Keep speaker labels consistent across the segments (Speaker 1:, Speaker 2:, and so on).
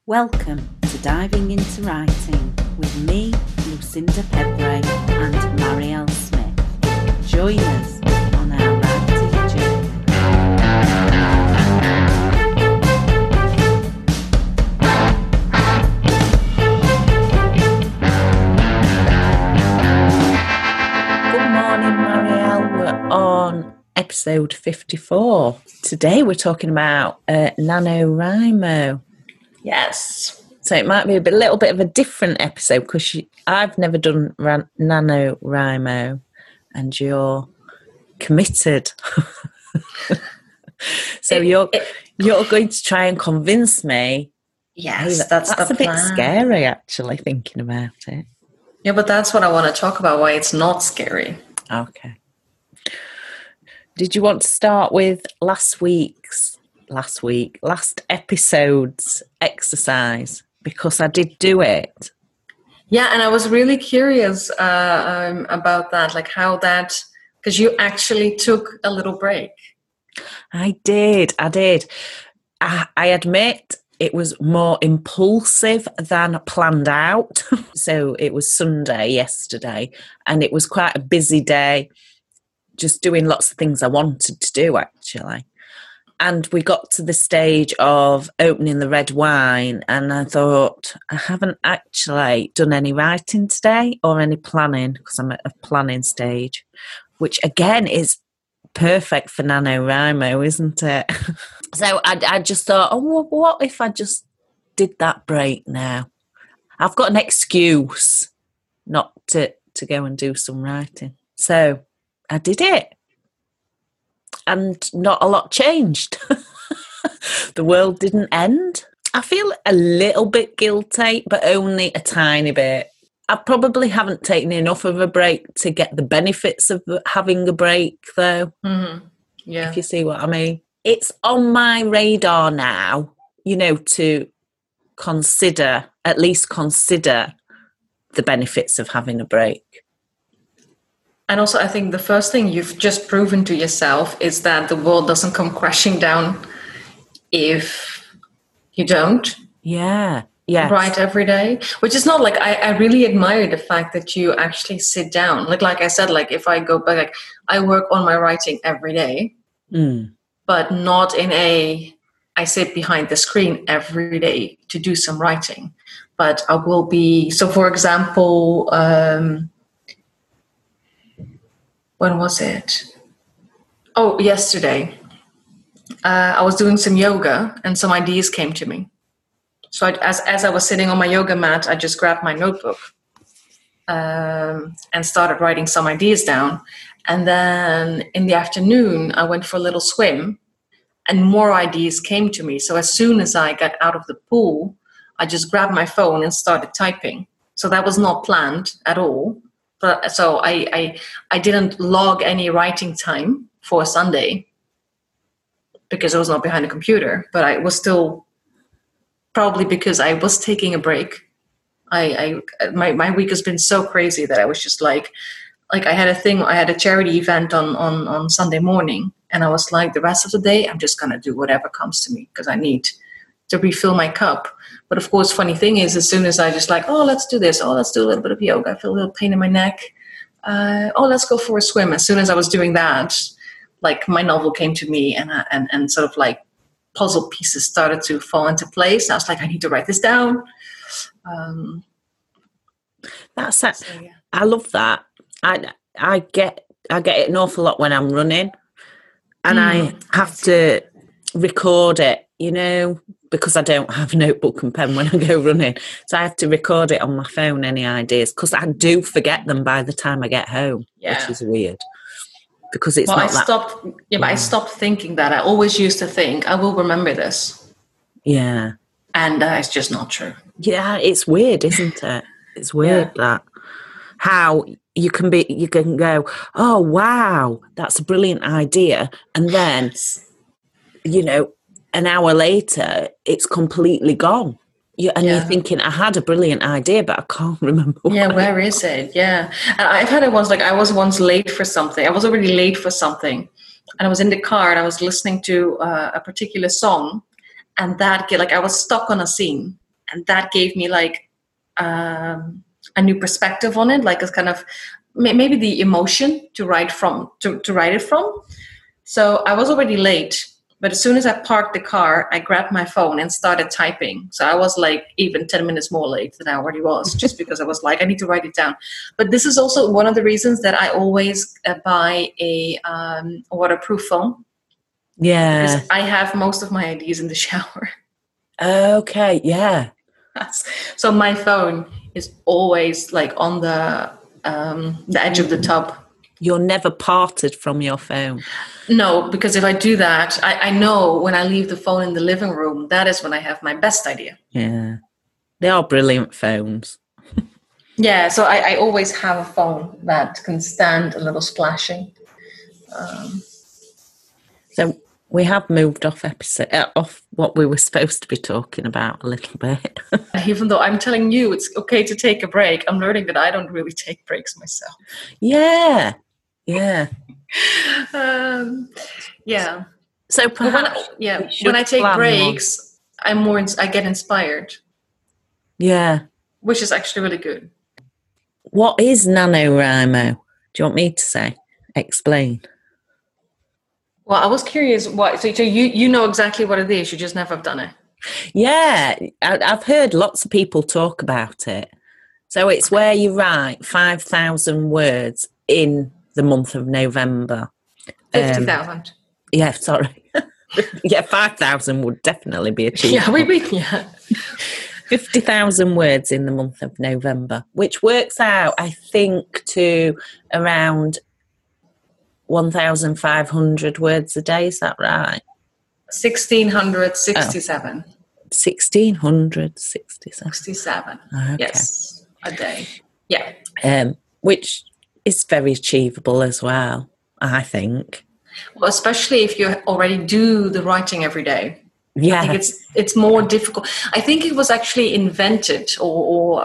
Speaker 1: Welcome to Diving into Writing with me, Lucinda Pebre, and Marielle Smith. Join us on our writing journey. Good morning, Marielle. We're on episode 54. Today we're talking about NaNoWriMo.
Speaker 2: Yes.
Speaker 1: So it might be a little bit of a different episode because I've never done NaNoWriMo and you're committed. So you're going to try and convince me.
Speaker 2: Yes,
Speaker 1: hey,
Speaker 2: that's
Speaker 1: a
Speaker 2: the
Speaker 1: bit
Speaker 2: plan.
Speaker 1: scary, actually, thinking about it.
Speaker 2: Yeah, but that's what I want to talk about, why it's not scary.
Speaker 1: Okay. Did you want to start with last episode's exercise? Because I did do it.
Speaker 2: Yeah, and I was really curious about that, like how that, because you actually took a little break.
Speaker 1: I did. I admit it was more impulsive than planned out. So it was Sunday yesterday, and it was quite a busy day, just doing lots of things I wanted to do, actually. And we got to the stage of opening the red wine, and I thought, I haven't actually done any writing today or any planning, because I'm at a planning stage, which again is perfect for NaNoWriMo, isn't it? So I just thought, oh, well, what if I just did that break now? I've got an excuse not to go and do some writing. So I did it. And not a lot changed. The world didn't end. I feel a little bit guilty, but only a tiny bit. I probably haven't taken enough of a break to get the benefits of having a break, though.
Speaker 2: Mm-hmm. Yeah.
Speaker 1: If you see what I mean. It's on my radar now, to at least consider the benefits of having a break.
Speaker 2: And also, I think the first thing you've just proven to yourself is that the world doesn't come crashing down if you don't.
Speaker 1: Yeah.
Speaker 2: Write every day, which is not like I really admire the fact that you actually sit down. Like I said, like if I go back, like I work on my writing every day, but not in I sit behind the screen every day to do some writing. But I will be, so for example, when was it? Oh, yesterday. I was doing some yoga and some ideas came to me. So as I was sitting on my yoga mat, I just grabbed my notebook and started writing some ideas down. And then in the afternoon, I went for a little swim and more ideas came to me. So as soon as I got out of the pool, I just grabbed my phone and started typing. So that was not planned at all. But so I didn't log any writing time for Sunday because I was not behind a computer, but I was still, probably because I was taking a break. My week has been so crazy that I was just like I had a charity event on Sunday morning, and I was like, the rest of the day I'm just gonna do whatever comes to me because I need to refill my cup. But of course, funny thing is, as soon as I just like, oh, let's do this, oh, let's do a little bit of yoga, I feel a little pain in my neck, oh, let's go for a swim. As soon as I was doing that, like my novel came to me, and sort of like puzzle pieces started to fall into place. I was like, I need to write this down.
Speaker 1: That's it. So, yeah. I love that. I get it an awful lot when I'm running, and I have to record it, because I don't have notebook and pen when I go running. So I have to record it on my phone, any ideas, because I do forget them by the time I get home, which is weird. Because it's
Speaker 2: I stopped thinking that. I always used to think, I will remember this.
Speaker 1: Yeah.
Speaker 2: And it's just not true.
Speaker 1: Yeah, it's weird, isn't it? It's weird that how you can go, oh, wow, that's a brilliant idea. And then, an hour later, it's completely gone. You're thinking, I had a brilliant idea, but I can't remember.
Speaker 2: Where is it? Yeah. And I've had it once, like I was once late for something. I was already late for something. And I was in the car and I was listening to a particular song. And that, like I was stuck on a scene. And that gave me like a new perspective on it, like a kind of maybe the emotion to write it from. So I was already late, but as soon as I parked the car, I grabbed my phone and started typing. So I was like even 10 minutes more late than I already was, just because I was like, I need to write it down. But this is also one of the reasons that I always buy a waterproof phone.
Speaker 1: Yeah.
Speaker 2: Because I have most of my ideas in the shower.
Speaker 1: Okay, yeah.
Speaker 2: So my phone is always like on the edge of the tub.
Speaker 1: You're never parted from your phone.
Speaker 2: No, because if I do that, I know when I leave the phone in the living room, that is when I have my best idea.
Speaker 1: Yeah. They are brilliant phones.
Speaker 2: Yeah, so I always have a phone that can stand a little splashing.
Speaker 1: So we have moved off what we were supposed to be talking about a little bit.
Speaker 2: Even though I'm telling you it's okay to take a break, I'm learning that I don't really take breaks myself.
Speaker 1: Yeah. Yeah.
Speaker 2: Yeah.
Speaker 1: So perhaps
Speaker 2: when I take breaks, I get inspired.
Speaker 1: Yeah.
Speaker 2: Which is actually really good.
Speaker 1: What is NaNoWriMo? Do you want me to explain?
Speaker 2: Well, I was curious why. So you know exactly what it is. You just never have done it.
Speaker 1: Yeah, I've heard lots of people talk about it. So it's where you write 5,000 words in the month of November.
Speaker 2: 50,000.
Speaker 1: Yeah, sorry. Yeah, 5,000 would definitely be achievable.
Speaker 2: Yeah.
Speaker 1: 50,000 words in the month of November, which works out, I think, to around 1,500 words a day. Is that right?
Speaker 2: 1,667.
Speaker 1: 1,667.
Speaker 2: Okay. Yes, a day. Yeah.
Speaker 1: Which is very achievable as well, I think.
Speaker 2: Well, especially if you already do the writing every day.
Speaker 1: Yeah.
Speaker 2: I think it's more difficult. I think it was actually invented or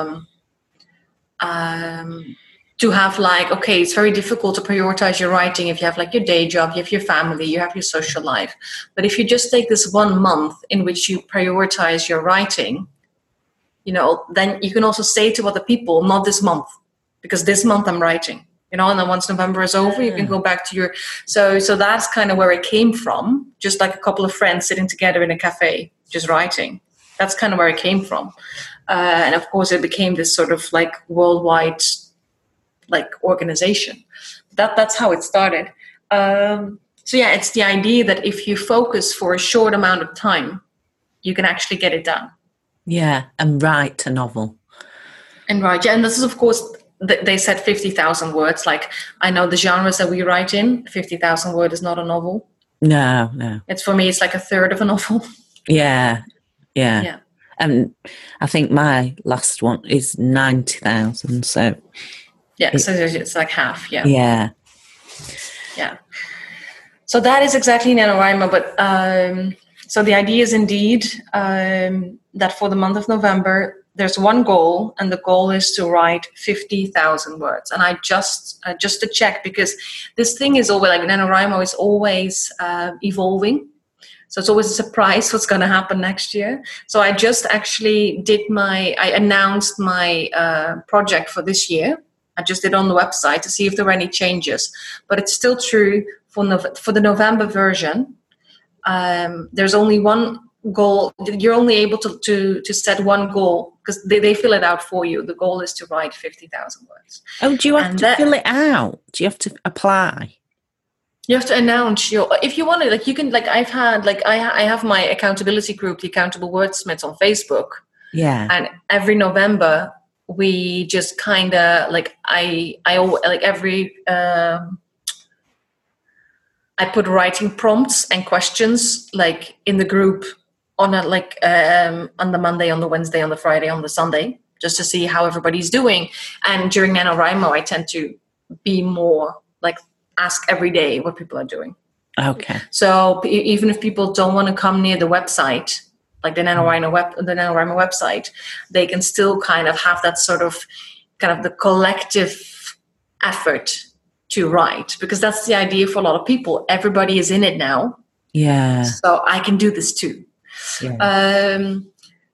Speaker 2: to have like, okay, it's very difficult to prioritize your writing if you have like your day job, you have your family, you have your social life. But if you just take this 1 month in which you prioritize your writing, then you can also say to other people, not this month, because this month I'm writing, and then once November is over, you can go back to your, so that's kind of where it came from. Just like a couple of friends sitting together in a cafe, just writing. That's kind of where it came from. And of course it became this sort of like worldwide like organization. That's how it started. So yeah, it's the idea that if you focus for a short amount of time, you can actually get it done.
Speaker 1: Yeah, and write a novel.
Speaker 2: And this is, of course, they said 50,000 words. Like, I know the genres that we write in, 50,000 word is not a novel.
Speaker 1: No.
Speaker 2: It's, for me, it's like a third of a novel.
Speaker 1: Yeah. And I think my last one is 90,000, so...
Speaker 2: Yeah, so it's like half, yeah.
Speaker 1: Yeah.
Speaker 2: So that is exactly NaNoWriMo, but so the idea is indeed that for the month of November, there's one goal, and the goal is to write 50,000 words. And I just to check, because this thing is always, like NaNoWriMo is always evolving. So it's always a surprise what's going to happen next year. So I just actually I announced my project for this year. I just did on the website to see if there were any changes, but it's still true for the November version. There's only one goal. You're only able to set one goal, because they fill it out for you. The goal is to write 50,000 words.
Speaker 1: Oh, do you have to fill it out? Do you have to apply?
Speaker 2: You have to announce if you want to, like, you can, like, I have my accountability group, the Accountable Wordsmiths, on Facebook.
Speaker 1: Yeah.
Speaker 2: And every November, we just kind of like I put writing prompts and questions like in the group on the Monday, on the Wednesday, on the Friday, on the Sunday, just to see how everybody's doing. And during NaNoWriMo, I tend to be more like ask every day what people are doing.
Speaker 1: Okay.
Speaker 2: So even if people don't want to come near the website, like the NaNoWriMo website, they can still kind of have that sort of the collective effort to write, because that's the idea for a lot of people. Everybody is in it now.
Speaker 1: Yeah.
Speaker 2: So I can do this too.
Speaker 1: Yeah.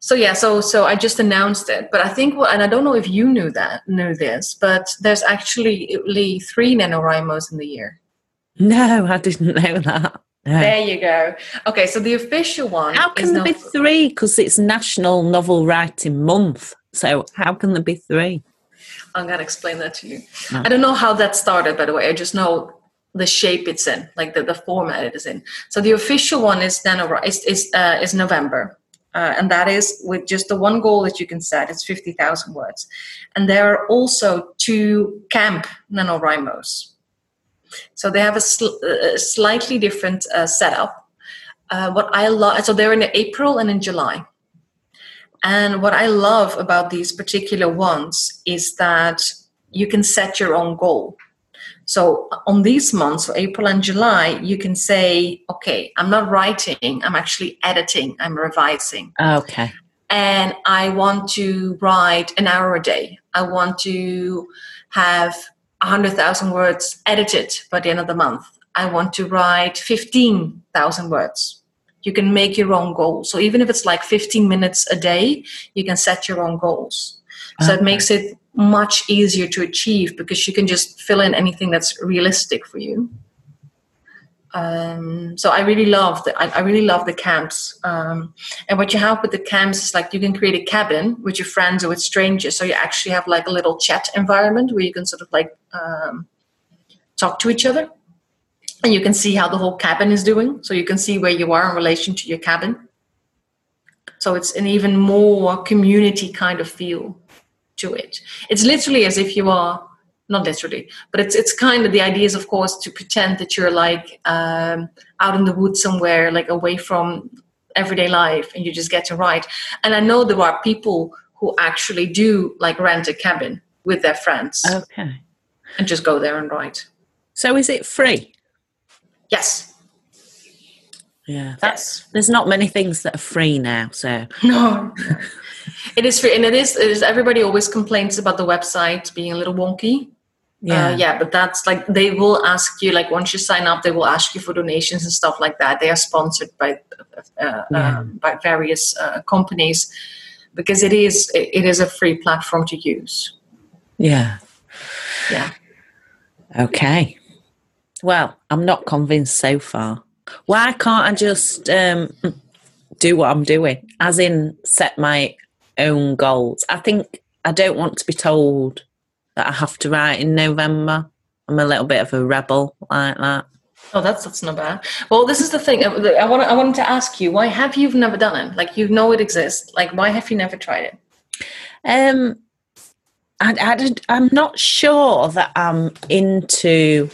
Speaker 2: So I just announced it, but I think and I don't know if you knew this, but there's actually only 3 NaNoWriMos in the year.
Speaker 1: No, I didn't know that. No.
Speaker 2: There you go. Okay, so the official one.
Speaker 1: How can there be 3? Because it's National Novel Writing Month. So how can there be 3?
Speaker 2: I'm going to explain that to you.
Speaker 1: No.
Speaker 2: I don't know how that started, by the way. I just know the shape it's in, like the format it is in. So the official one is is November. And that is with just the one goal that you can set. It's 50,000 words. And there are also 2 camp NaNoWriMos. So they have a slightly different setup. What I love, so they're in April and in July. And what I love about these particular ones is that you can set your own goal. So on these months, so April and July, you can say, okay, I'm not writing, I'm actually editing, I'm revising.
Speaker 1: Okay.
Speaker 2: And I want to write an hour a day. I want to have 100,000 words edited by the end of the month. I want to write 15,000 words. You can make your own goals. So even if it's like 15 minutes a day, you can set your own goals. So it makes it much easier to achieve because you can just fill in anything that's realistic for you. So I really love the camps. And what you have with the camps is like you can create a cabin with your friends or with strangers. So you actually have like a little chat environment where you can sort of like talk to each other. And you can see how the whole cabin is doing. So you can see where you are in relation to your cabin. So it's an even more community kind of feel to it. It's literally as if you are, not literally, but it's kind of, the idea is of course to pretend that you're like out in the woods somewhere, like away from everyday life, and you just get to write. And I know there are people who actually do like rent a cabin with their friends.
Speaker 1: Okay.
Speaker 2: And just go there and write.
Speaker 1: So is it free?
Speaker 2: Yes.
Speaker 1: Yeah.
Speaker 2: Yes.
Speaker 1: There's not many things that are free now, so.
Speaker 2: No. It is free, and it is. Everybody always complains about the website being a little wonky.
Speaker 1: Yeah.
Speaker 2: But that's like, they will ask you, like once you sign up, they will ask you for donations and stuff like that. They are sponsored by various companies because it is a free platform to use.
Speaker 1: Yeah.
Speaker 2: Yeah.
Speaker 1: Okay. Well, I'm not convinced so far. Why can't I just do what I'm doing, as in set my own goals? I think I don't want to be told that I have to write in November. I'm a little bit of a rebel like that.
Speaker 2: Oh, that's not bad. Well, this is the thing. I wanted to ask you, why have you never done it? Like, you know it exists. Like, why have you never tried it?
Speaker 1: I'm not sure that I'm into...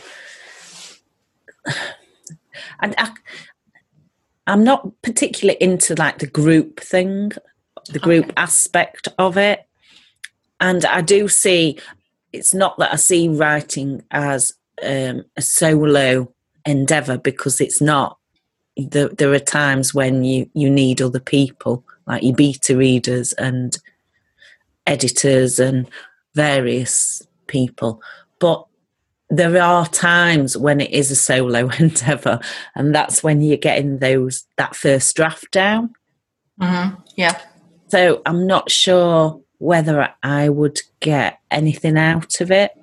Speaker 1: I'm not particularly into like the group thing, the group aspect of it. And I do see, it's not that I see writing as a solo endeavour, because it's not. There are times when you need other people, like your beta readers and editors and various people. But there are times when it is a solo endeavour, and that's when you're getting that first draft down.
Speaker 2: Mm-hmm. Yeah.
Speaker 1: So I'm not sure whether I would get anything out of it.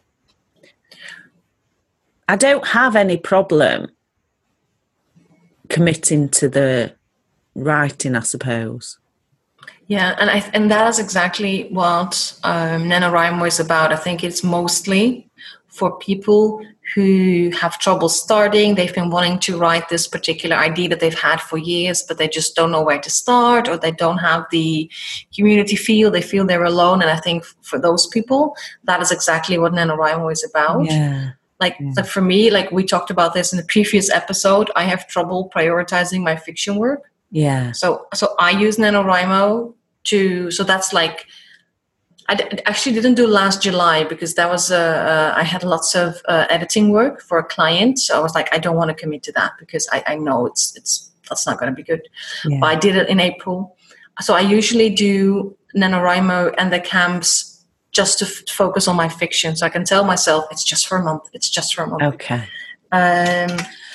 Speaker 1: I don't have any problem committing to the writing, I suppose.
Speaker 2: Yeah, and that is exactly what NaNoWriMo is about. I think it's mostly for people who have trouble starting. They've been wanting to write this particular idea that they've had for years, but they just don't know where to start, or they don't have the community feel. They feel they're alone. And I think for those people, that is exactly what NaNoWriMo is about.
Speaker 1: Yeah.
Speaker 2: Like for me, like we talked about this in the previous episode, I have trouble prioritizing my fiction work.
Speaker 1: Yeah.
Speaker 2: So I use NaNoWriMo so that's like, I actually didn't do last July because that was I had lots of editing work for a client. So I was like, I don't want to commit to that because I know that's not going to be good. Yeah. But I did it in April. So I usually do NaNoWriMo and the camps just to focus on my fiction. So I can tell myself it's just for a month. It's just for a month.
Speaker 1: Okay.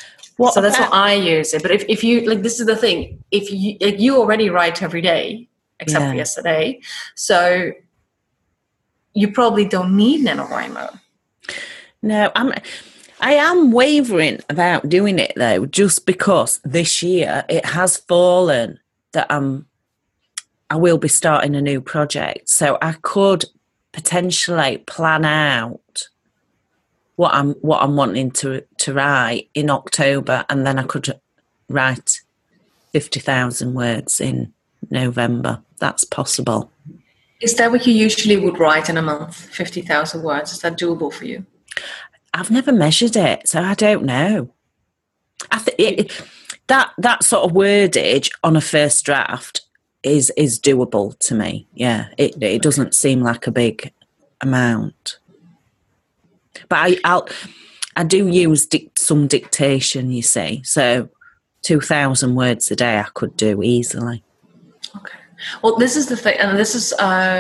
Speaker 2: So that's how I use it. But if you, like, this is the thing. If you already write every day, except for yesterday. So you probably don't need NaNoWriMo.
Speaker 1: No, I am wavering about doing it though, just because this year it has fallen that I will be starting a new project. So I could potentially plan out what I'm wanting to write in October, and then I could write 50,000 words in November. That's possible.
Speaker 2: Is that what you usually would write in a month? 50,000 words? Is that doable for you?
Speaker 1: I've never measured it, so I don't know. I think that sort of wordage on a first draft is doable to me. Yeah, it doesn't seem like a big amount. But I do use some dictation, you see. So 2,000 words a day I could do easily.
Speaker 2: Okay. Well, this is the thing, and this is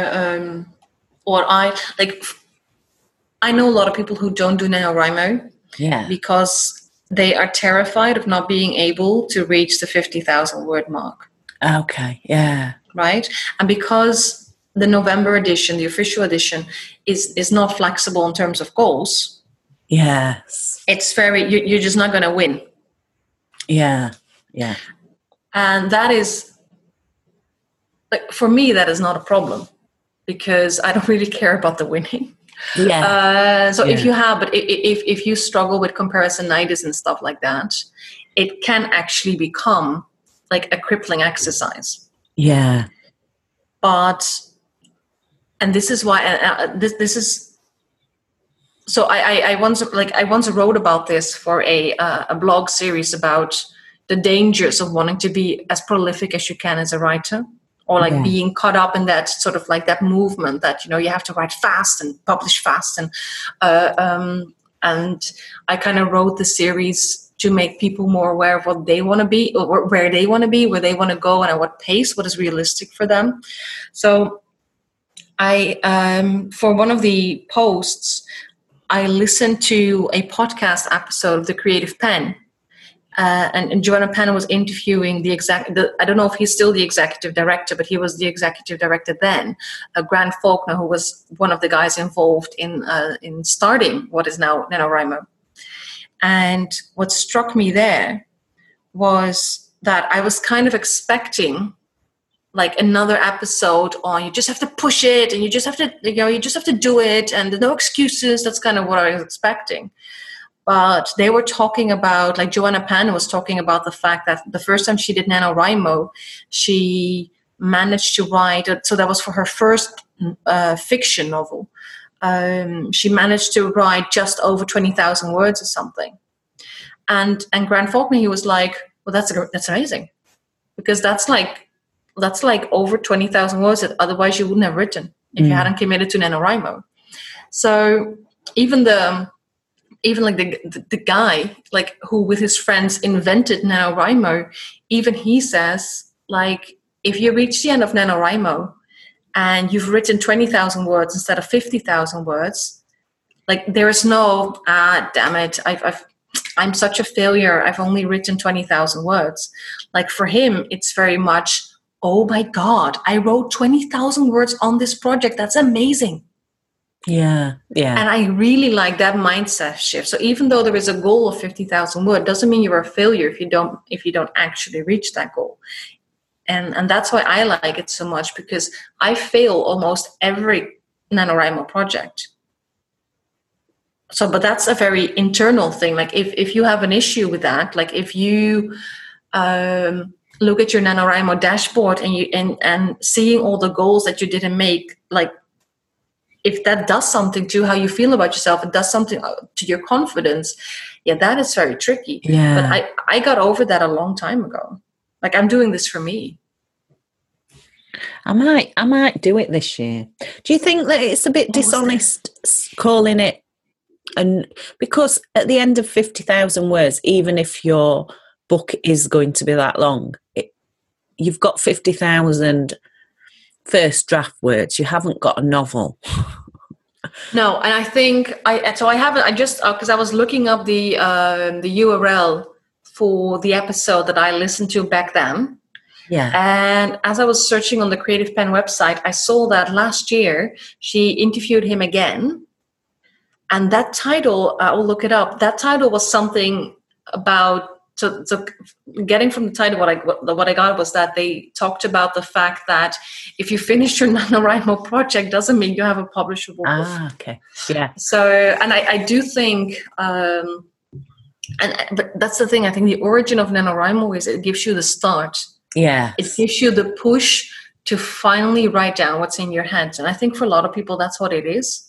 Speaker 2: what I like. I know a lot of people who don't do NaNoWriMo because they are terrified of not being able to reach the 50,000 word mark.
Speaker 1: Okay, yeah.
Speaker 2: Right? And because the November edition, the official edition, is not flexible in terms of goals.
Speaker 1: Yes.
Speaker 2: It's you're just not going to win.
Speaker 1: Yeah, yeah.
Speaker 2: And that is, like, for me, that is not a problem because I don't really care about the winning.
Speaker 1: Yeah.
Speaker 2: If you have, but if you struggle with comparisonitis and stuff like that, it can actually become like a crippling exercise.
Speaker 1: Yeah.
Speaker 2: But, and this is why this is. So I once wrote about this for a blog series about the dangers of wanting to be as prolific as you can as a writer. Or like being caught up in that sort of like that movement that, you know, you have to write fast and publish fast. And I kind of wrote the series to make people more aware of what they want to be, or where they want to be, where they want to go, and at what pace, what is realistic for them. So I, for one of the posts, I listened to a podcast episode of The Creative Pen. And Joanna Penn was interviewing I don't know if he's still the executive director, but he was the executive director then, Grant Faulkner, who was one of the guys involved in starting what is now NaNoWriMo. And what struck me there was that I was kind of expecting like another episode on you just have to push it and you just have to, you just have to do it and no excuses. That's kind of what I was expecting. But they were talking about, like Joanna Penn was talking about the fact that the first time she did NaNoWriMo, she managed to write, so that was for her first fiction novel. She managed to write just over 20,000 words or something. And Grant Faulkner, he was like, well, that's amazing. Because that's like over 20,000 words that otherwise you wouldn't have written if you hadn't committed to NaNoWriMo. So even like the guy like who with his friends invented NaNoWriMo, even he says like if you reach the end of NaNoWriMo and you've written 20,000 words instead of 50,000 words, like there is no damn it, I'm such a failure, I've only written 20,000 words. Like for him it's very much, oh my God, I wrote 20,000 words on this project, that's amazing.
Speaker 1: Yeah.
Speaker 2: And I really like that mindset shift. So even though there is a goal of 50,000 words, doesn't mean you're a failure if you don't actually reach that goal. And that's why I like it so much, because I fail almost every NaNoWriMo project. So, but that's a very internal thing. Like if you have an issue with that, like if you look at your NaNoWriMo dashboard and seeing all the goals that you didn't make, like if that does something to how you feel about yourself, it does something to your confidence, yeah, that is very tricky.
Speaker 1: Yeah.
Speaker 2: But I got over that a long time ago. Like I'm doing this for me.
Speaker 1: I might do it this year. Do you think that it's a bit dishonest calling it? And because at the end of 50,000 words, even if your book is going to be that long, you've got 50,000 first draft words. You haven't got a novel.
Speaker 2: No, and I think because I was looking up the URL for the episode that I listened to back then,
Speaker 1: Yeah.
Speaker 2: And as I was searching on the Creative Pen website, I saw that last year she interviewed him again. And that title, I'll look it up. That title was something about, so getting from the title, what I got was that they talked about the fact that if you finish your NaNoWriMo project, doesn't mean you have a publishable book.
Speaker 1: Ah, okay. Yeah.
Speaker 2: So, and I do think, but that's the thing. I think the origin of NaNoWriMo is it gives you the start.
Speaker 1: Yeah.
Speaker 2: It gives you the push to finally write down what's in your head. And I think for a lot of people, that's what it is.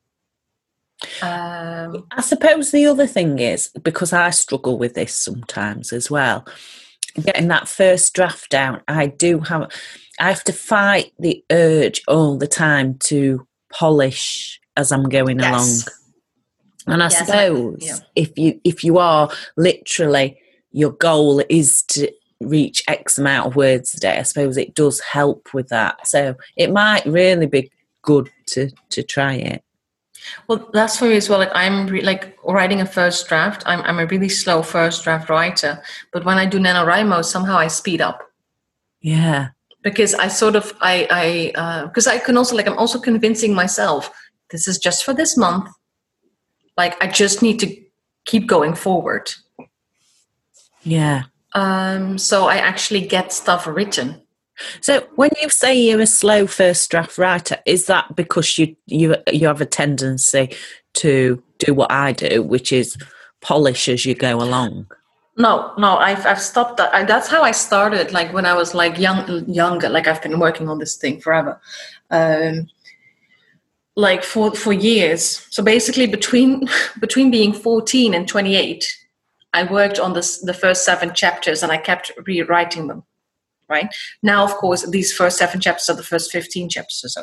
Speaker 1: I suppose the other thing is, because I struggle with this sometimes as well, getting that first draft down, I have to fight the urge all the time to polish as I'm going along. And I suppose if you are literally, your goal is to reach X amount of words a day, I suppose it does help with that. So it might really be good to try it.
Speaker 2: Well, that's for me as well. Like I'm like writing a first draft. I'm a really slow first draft writer, but when I do NaNoWriMo, somehow I speed up.
Speaker 1: Yeah,
Speaker 2: because I sort of because I can also I'm also convincing myself this is just for this month. Like I just need to keep going forward.
Speaker 1: Yeah.
Speaker 2: So I actually get stuff written.
Speaker 1: So when you say you're a slow first draft writer, is that because you have a tendency to do what I do, which is polish as you go along?
Speaker 2: No, I've stopped that. That's how I started. Like when I was like younger, like I've been working on this thing forever, like for years. So basically, between being 14 and 28, I worked on the first 7 chapters, and I kept rewriting them. Right now, of course, these first 7 chapters are the first 15 chapters or so.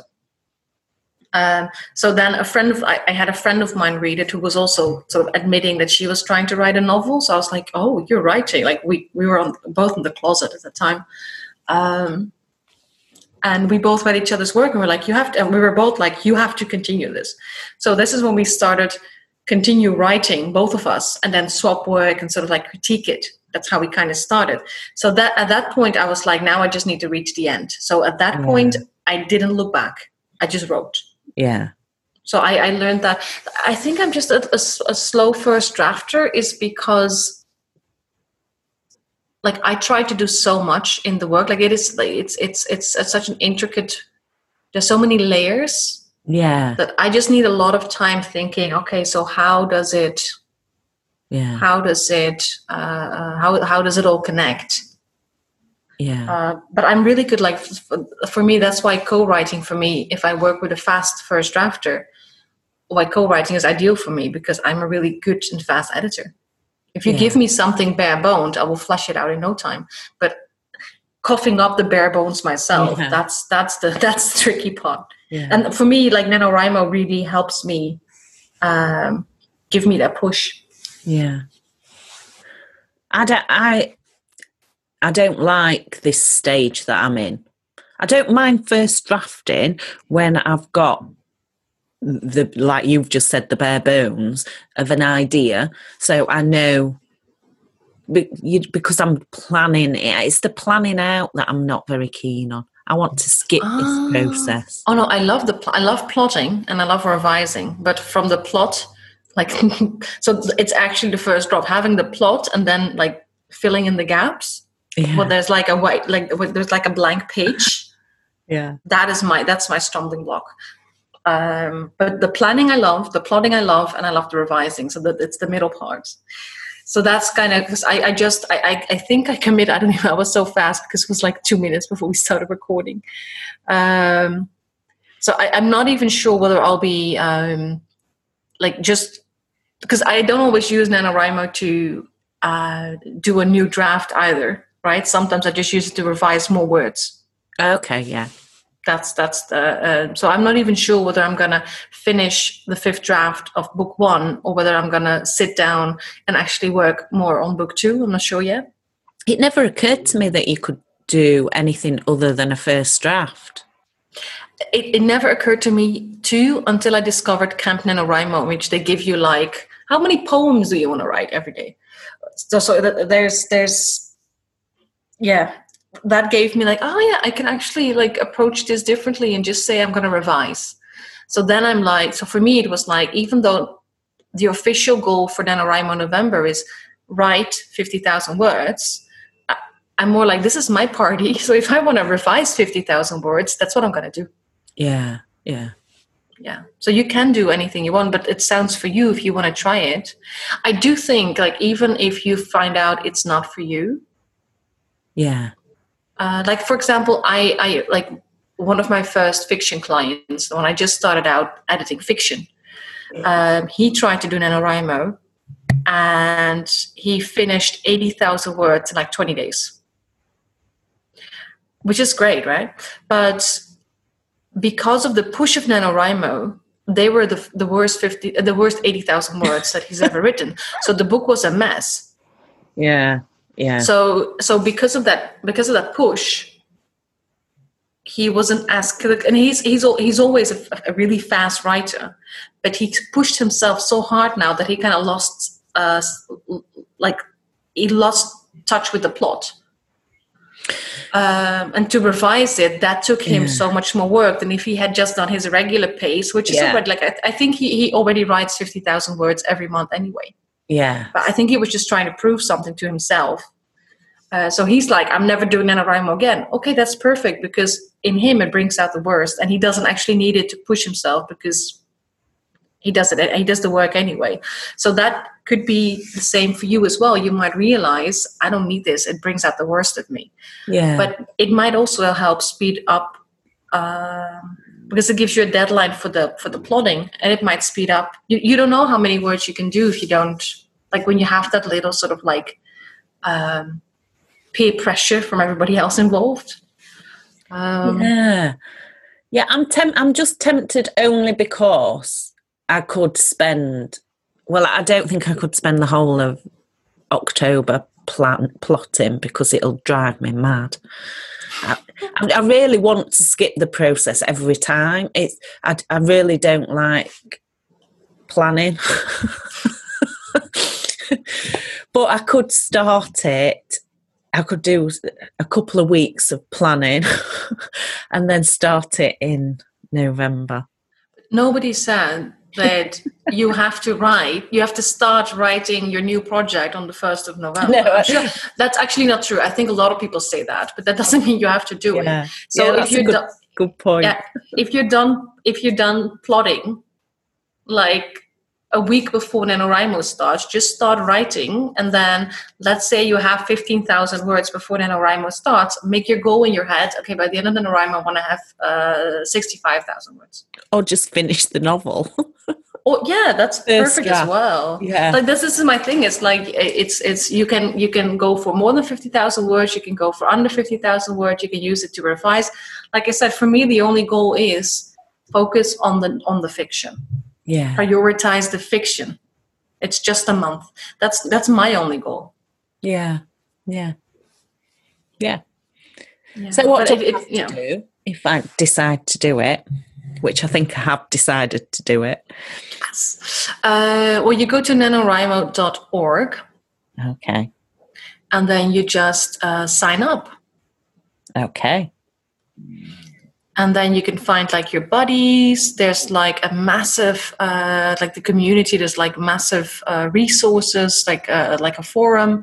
Speaker 2: So then I had a friend of mine read it who was also sort of admitting that she was trying to write a novel. So I was like, oh, you're writing. Like we were both in the closet at the time. And we both read each other's work and we're like, and we were both like, you have to continue this. So this is when we started continue writing, both of us, and then swap work and sort of like critique it. That's how we kind of started. So that at that point, I was like, now I just need to reach the end. So at that point, I didn't look back. I just wrote.
Speaker 1: Yeah.
Speaker 2: So I learned that. I think I'm just a slow first drafter is because like I try to do so much in the work. Like it's such an intricate, there's so many layers.
Speaker 1: Yeah.
Speaker 2: That I just need a lot of time thinking, okay, so how does it how does it all connect?
Speaker 1: Yeah.
Speaker 2: But I'm really good. Like for me, that's why co-writing for me, if I work with a fast first drafter, why co-writing is ideal for me because I'm a really good and fast editor. If you give me something bare boned, I will flush it out in no time. But coughing up the bare bones myself, that's the tricky part. Yeah. And for me, like NaNoWriMo really helps me give me that push.
Speaker 1: Yeah. I don't like this stage that I'm in. I don't mind first drafting when I've got like you've just said, the bare bones of an idea. So I know because I'm planning it. It's the planning out that I'm not very keen on. I want to skip this process.
Speaker 2: Oh no, I love plotting and I love revising, but from the plot, like so it's actually the first drop, having the plot and then like filling in the gaps. Yeah. Well, there's like there's like a blank page.
Speaker 1: Yeah,
Speaker 2: that's my stumbling block. But the planning I love, the plotting I love, and I love the revising. So that it's the middle part. So that's kind of because I think I commit. I don't know. I was so fast because it was like 2 minutes before we started recording. So I'm not even sure whether I'll be like just because I don't always use NaNoWriMo to do a new draft either. Right? Sometimes I just use it to revise more words.
Speaker 1: Okay. Yeah.
Speaker 2: That's the so I'm not even sure whether I'm gonna finish the 5th draft of book 1 or whether I'm gonna sit down and actually work more on book 2. I'm not sure yet.
Speaker 1: It never occurred to me that you could do anything other than a first draft.
Speaker 2: It never occurred to me too until I discovered Camp NaNoWriMo, which they give you like how many poems do you want to write every day? So there's that gave me like, oh yeah, I can actually like approach this differently and just say I'm going to revise. So then I'm like, so for me, it was like, even though the official goal for NaNoWriMo November is write 50,000 words, I'm more like, this is my party. So if I want to revise 50,000 words, that's what I'm going to do.
Speaker 1: Yeah.
Speaker 2: So you can do anything you want, but it sounds for you if you want to try it. I do think, like, even if you find out it's not for you.
Speaker 1: Yeah.
Speaker 2: Like, for example, I like one of my first fiction clients, when I just started out editing fiction, he tried to do NaNoWriMo and he finished 80,000 words in like 20 days, which is great, right? But because of the push of NaNoWriMo, they were the worst 80,000 words that he's ever written. So the book was a mess.
Speaker 1: Yeah.
Speaker 2: So because of that push, he wasn't as good, and he's always a really fast writer, but he pushed himself so hard now that he kind of lost touch with the plot. And to revise it, that took him so much more work than if he had just done his regular pace, which is already like, I think he already writes 50,000 words every month anyway.
Speaker 1: Yeah.
Speaker 2: But I think he was just trying to prove something to himself. So he's like, I'm never doing NaNoWriMo again. Okay, that's perfect, because in him it brings out the worst, and he doesn't actually need it to push himself because he does it. He does the work anyway. So that could be the same for you as well. You might realize, I don't need this. It brings out the worst of me.
Speaker 1: Yeah.
Speaker 2: But it might also help speed up, because it gives you a deadline for the plotting, and it might speed up. You don't know how many words you can do if you don't, like, when you have that little sort of like peer pressure from everybody else involved.
Speaker 1: I'm just tempted only because I could spend, well, I don't think I could spend the whole of October plotting, because it'll drive me mad. I really want to skip the process every time. I really don't like planning. But I could start it. I could do a couple of weeks of planning and then start it in November.
Speaker 2: Nobody said that you have to start writing your new project on the 1st of November. No, sure that's actually not true. I think a lot of people say that, but that doesn't mean you have to do it. So
Speaker 1: if you're good point.
Speaker 2: Yeah, if you're done plotting, like a week before NaNoWriMo starts, just start writing, and then let's say you have 15,000 words before NaNoWriMo starts. Make your goal in your head. Okay, by the end of NaNoWriMo, I want to have 65,000 words.
Speaker 1: Or just finish the novel.
Speaker 2: Oh yeah, that's perfect as well.
Speaker 1: Yeah,
Speaker 2: like this is my thing. It's like it's you can go for more than 50,000 words. You can go for under 50,000 words. You can use it to revise. Like I said, for me, the only goal is focus on the fiction.
Speaker 1: Yeah,
Speaker 2: prioritize the fiction. It's just a month. That's my only goal.
Speaker 1: Yeah. So what do I have to do if I decide to do it? Which I think I have decided to do it.
Speaker 2: Yes. Well, you go to nanowrimo.org.
Speaker 1: Okay.
Speaker 2: And then you just sign up.
Speaker 1: Okay.
Speaker 2: And then you can find like your buddies. There's like a massive, like the community. There's like massive resources, like a forum.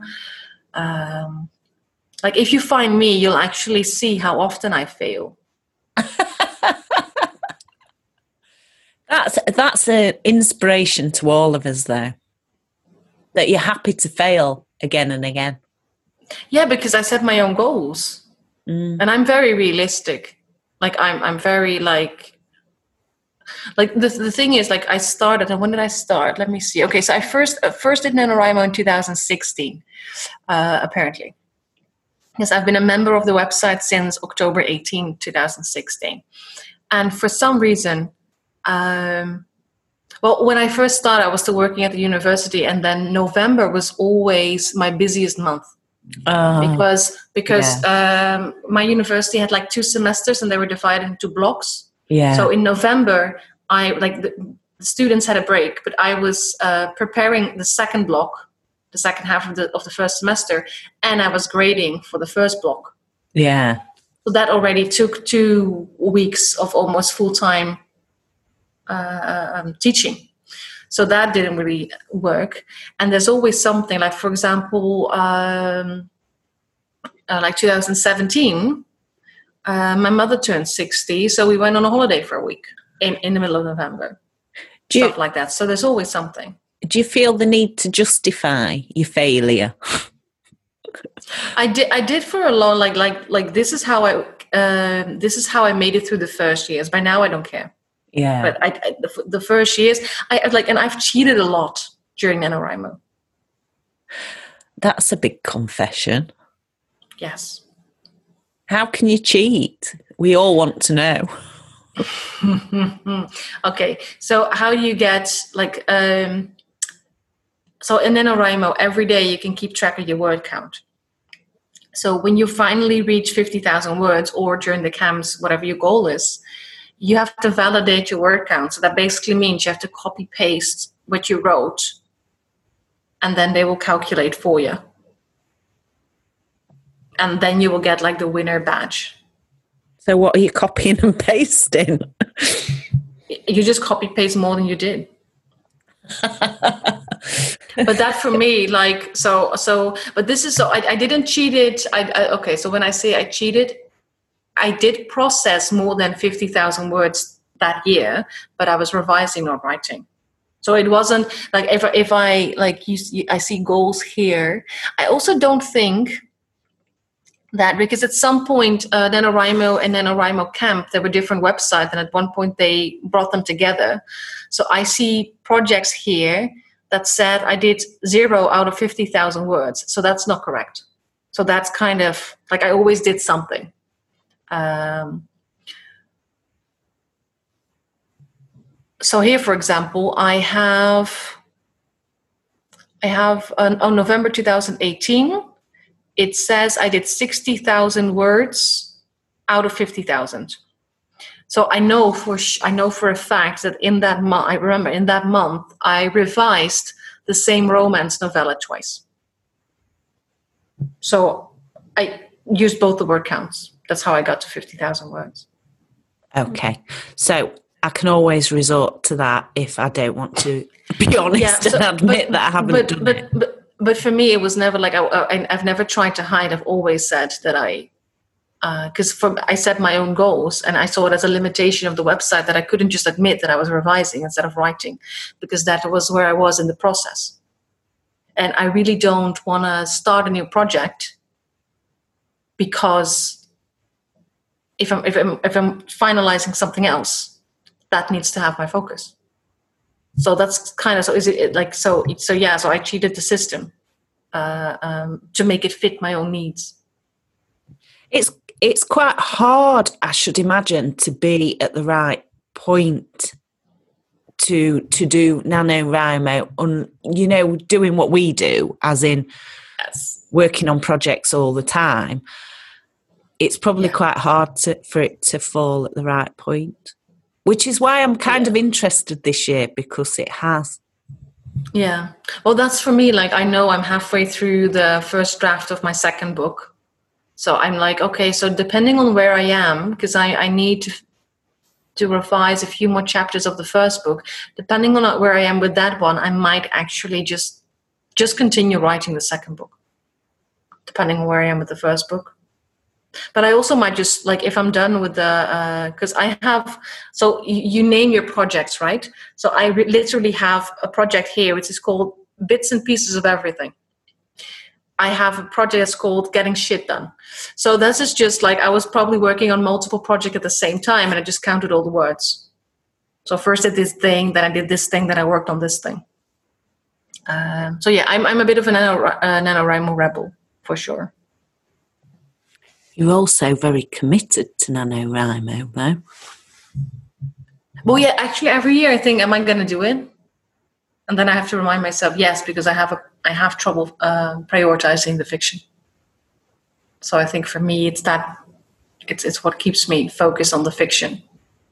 Speaker 2: Like if you find me, you'll actually see how often I fail.
Speaker 1: That's an inspiration to all of us, though. That you're happy to fail again and again.
Speaker 2: Yeah, because I set my own goals, and I'm very realistic. Like I'm very like the thing is, like I started, and when did I start? Let me see. Okay, so I first did NaNoWriMo in 2016, apparently. Yes, I've been a member of the website since October 18, 2016. And for some reason, well, when I first started, I was still working at the university, and then November was always my busiest month. Because my university had like 2 semesters and they were divided into blocks. Yeah. So in November, the students had a break, but I was preparing the second block, the second half of the first semester, and I was grading for the first block.
Speaker 1: Yeah.
Speaker 2: So that already took 2 weeks of almost full-time teaching. So that didn't really work. And there's always something, like, for example, like 2017, my mother turned 60, so we went on a holiday for a week in the middle of November. Stuff like that. So there's always something.
Speaker 1: Do you feel the need to justify your failure?
Speaker 2: I did for a long, like this is how I made it through the first years. By now I don't care.
Speaker 1: Yeah.
Speaker 2: But the first years, and I've cheated a lot during NaNoWriMo.
Speaker 1: That's a big confession.
Speaker 2: Yes.
Speaker 1: How can you cheat? We all want to know.
Speaker 2: Okay, so how do you get, like, so in NaNoWriMo, every day you can keep track of your word count. So when you finally reach 50,000 words, or during the camps, whatever your goal is, you have to validate your word count. So that basically means you have to copy paste what you wrote, and then they will calculate for you. And then you will get, like, the winner badge.
Speaker 1: So what are you copying and pasting?
Speaker 2: You just copy paste more than you did. But that for me, like, but this is, so I didn't cheat it. Okay, so when I say I cheated, I did process more than 50,000 words that year, but I was revising, not writing. So it wasn't like, if I, like, I see goals here. I also don't think that, because at some point, NaNoWriMo and NaNoWriMo Camp, there were different websites, and at one point they brought them together. So I see projects here that said I did 0 out of 50,000 words. So that's not correct. So that's kind of like, I always did something. So here, for example, I have on November 2018, it says I did 60,000 words out of 50,000. So I know for a fact that in that month, I remember in that month, I revised the same romance novella twice. So I used both the word counts. That's how I got to 50,000 words.
Speaker 1: Okay. So I can always resort to that if I don't want to be honest and admit that I haven't done it.
Speaker 2: But for me, it was never like, I've never tried to hide. I've always said that because I set my own goals, and I saw it as a limitation of the website that I couldn't just admit that I was revising instead of writing, because that was where I was in the process. And I really don't want to start a new project, because if I'm finalizing something else, that needs to have my focus. So that's kind of, so is it like, so yeah, so I cheated the system to make it fit my own needs.
Speaker 1: It's quite hard, I should imagine, to be at the right point to do NaNoWriMo, doing what we do, as in working on projects all the time. It's probably quite hard for it to fall at the right point. Which is why I'm kind of interested this year, because it has.
Speaker 2: Yeah. Well, that's for me. Like, I know I'm halfway through the first draft of my second book. So I'm like, okay, so depending on where I am, because I need to revise a few more chapters of the first book. Depending on where I am with that one, I might actually just continue writing the second book, depending on where I am with the first book. But I also might just, like, if I'm done with because I have, so you name your projects, right? So I literally have a project here, which is called Bits and Pieces of Everything. I have a project that's called Getting Shit Done. So this is just like, I was probably working on multiple projects at the same time, and I just counted all the words. So first I did this thing, then I did this thing, then I worked on this thing. So yeah, I'm a bit of a NaNoWriMo rebel, for sure.
Speaker 1: You're also very committed to NaNoWriMo, though.
Speaker 2: Well, yeah, actually, every year I think, am I going to do it? And then I have to remind myself, yes, because I have trouble prioritizing the fiction. So I think for me, it's what keeps me focused on the fiction.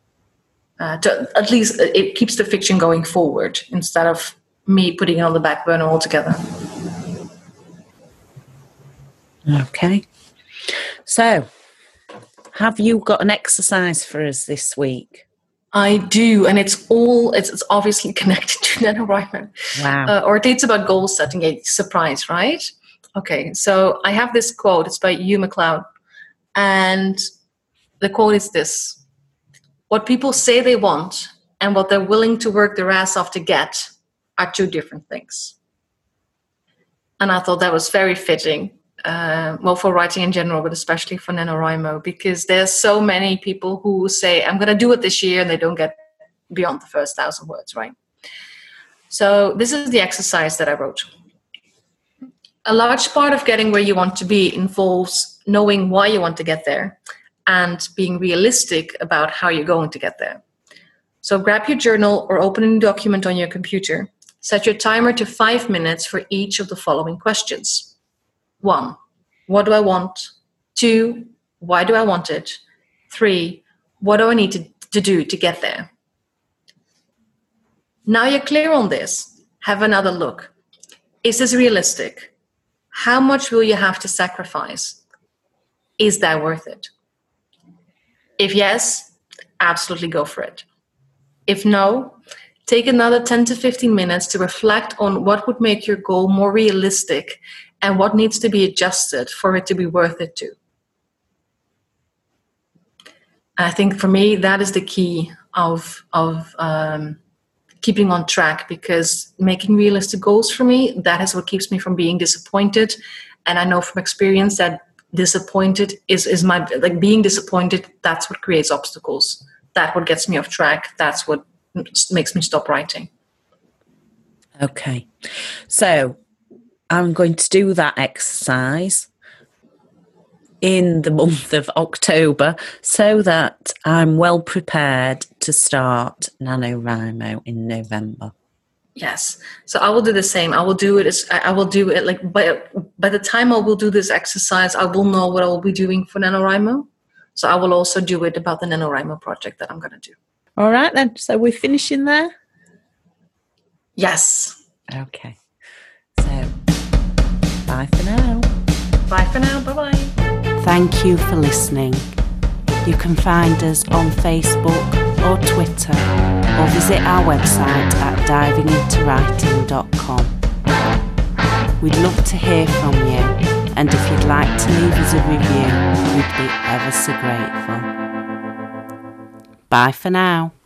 Speaker 2: At least it keeps the fiction going forward instead of me putting it on the back burner altogether.
Speaker 1: Okay. So, have you got an exercise for us this week?
Speaker 2: I do, and it's obviously connected to NaNoWriMo.
Speaker 1: Wow.
Speaker 2: Or it's about goal setting. A surprise, right? Okay, so I have this quote. It's by Hugh MacLeod, and the quote is this: "What people say they want and what they're willing to work their ass off to get are two different things." And I thought that was very fitting. For writing in general, but especially for NaNoWriMo, because there's so many people who say, I'm going to do it this year, and they don't get beyond the first 1,000 words, right? So this is the exercise that I wrote. A large part of getting where you want to be involves knowing why you want to get there and being realistic about how you're going to get there. So grab your journal or open a new document on your computer. Set your timer to 5 minutes for each of the following questions. 1, what do I want? 2, why do I want it? 3, what do I need to do to get there? Now you're clear on this, have another look. Is this realistic? How much will you have to sacrifice? Is that worth it? If yes, absolutely go for it. If no, take another 10 to 15 minutes to reflect on what would make your goal more realistic and what needs to be adjusted for it to be worth it too. And I think for me, that is the key of keeping on track, because making realistic goals for me, that is what keeps me from being disappointed. And I know from experience that disappointed is my, like being disappointed, that's what creates obstacles. That's what gets me off track. That's what makes me stop writing.
Speaker 1: Okay. So I'm going to do that exercise in the month of October so that I'm well prepared to start NaNoWriMo in November.
Speaker 2: Yes. So I will do the same. I will do it like by the time I will do this exercise, I will know what I will be doing for NaNoWriMo. So I will also do it about the NaNoWriMo project that I'm going to do.
Speaker 1: All right then. So we're finishing there?
Speaker 2: Yes.
Speaker 1: Okay. So bye for now.
Speaker 2: Bye for now. Bye-bye.
Speaker 3: Thank you for listening. You can find us on Facebook or Twitter, or visit our website at divingintowriting.com. We'd love to hear from you, and if you'd like to leave us a review, we'd be ever so grateful. Bye for now.